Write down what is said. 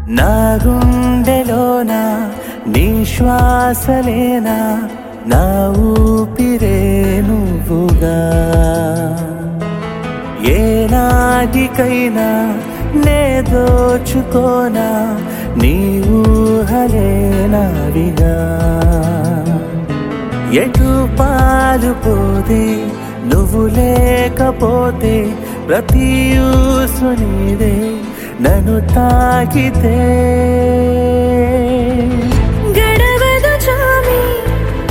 నా గుండెలోన నీ శ్వాసలేనా, నా ఊపిరే నువ్వుగా. ఏనాటికైనా నే దోచుకోనా, నీ ఊహలే నావిగా. ఎటు పాలుపోతే నువ్వు లేకపోతే, ప్రతి ఊసు నీదే నన్ను తాకితే.